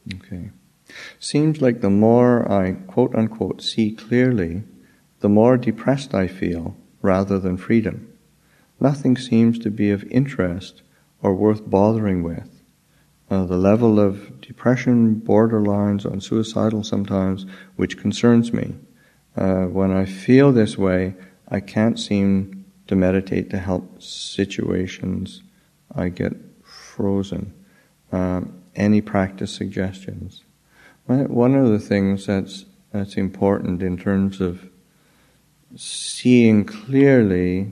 Okay. Seems like the more I, quote unquote, see clearly, the more depressed I feel rather than freedom. Nothing seems to be of interest or worth bothering with. The level of depression borderlines on suicidal sometimes, which concerns me. When I feel this way, I can't seem to meditate to help situations. I get frozen. Any practice suggestions? One of the things that's important in terms of seeing clearly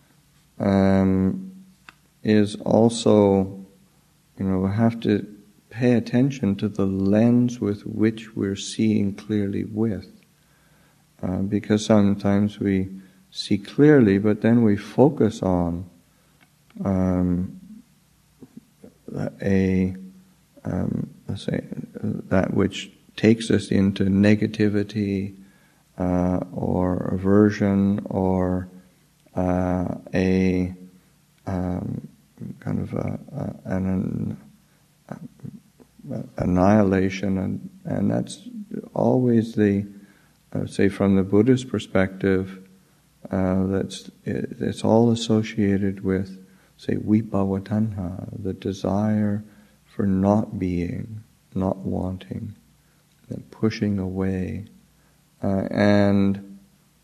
is also, we have to pay attention to the lens with which we're seeing clearly with. Because sometimes we see clearly, but then we focus on let's say, that which takes us into negativity or aversion or an annihilation, and that's always I would say from the Buddhist perspective, it's all associated with, say, vibhava tanha, the desire for not being, not wanting, pushing away, and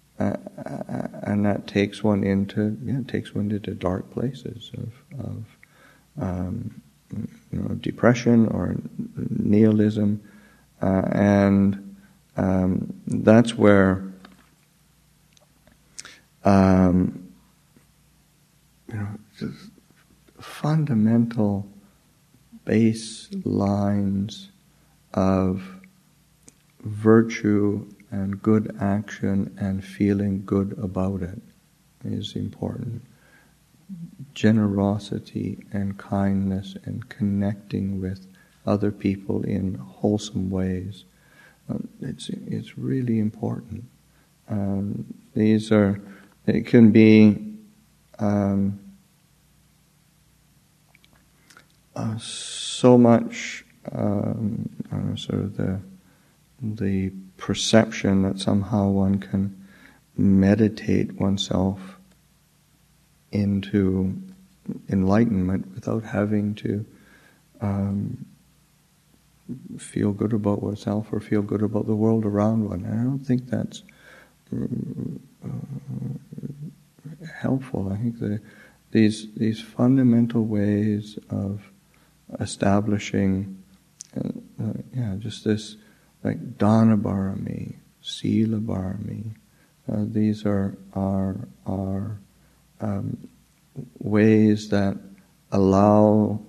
that takes one into dark places of depression or nihilism, and that's where fundamental baselines of virtue and good action and feeling good about it is important. Generosity and kindness and connecting with other people in wholesome ways. It's really important. It can be so much sort of the perception that somehow one can meditate oneself into enlightenment without having to feel good about oneself or feel good about the world around one. And I don't think that's helpful. I think that these fundamental ways of establishing just this, like dana bharami, sila bharami, these are ways that allow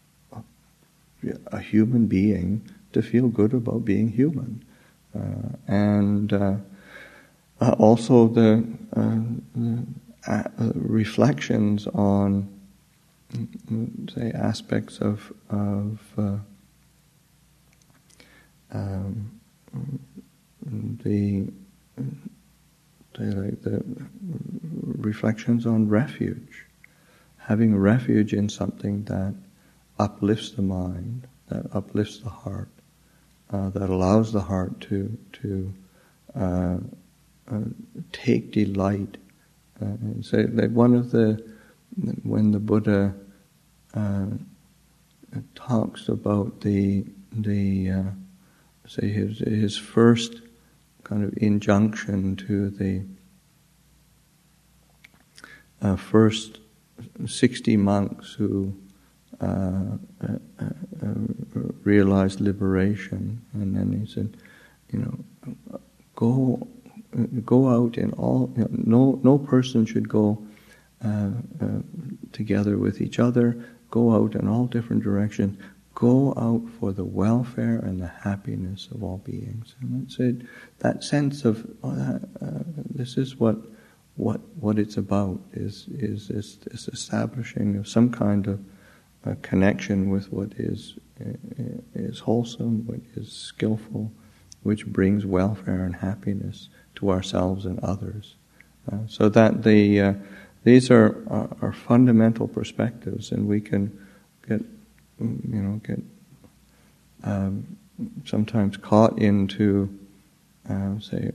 a human being to feel good about being human, and also the reflections on, say, aspects of the reflections on refuge, having refuge in something that uplifts the mind, that uplifts the heart, that allows the heart to take delight. So that when the Buddha talks about say his first kind of injunction to the first 60 monks who realized liberation, and then he said, go out in all. No person should go together with each other. Go out in all different directions. Go out for the welfare and the happiness of all beings. And that's it. That sense of this is what it's about is establishing of some kind of a connection with what is wholesome, what is skillful, which brings welfare and happiness to ourselves and others. So that these are fundamental perspectives, and we can get sometimes caught into, say,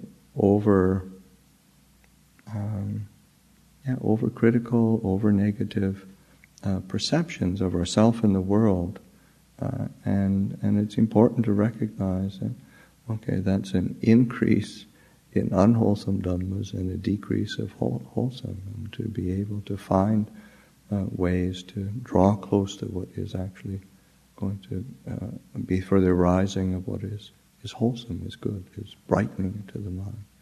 over-critical, over-negative perceptions of ourself and the world, and it's important to recognize that, okay, that's an increase in unwholesome dhammas and a decrease of wholesome, and to be able to find ways to draw close to what is actually going to be for the arising of what is wholesome, is good, is brightening to the mind.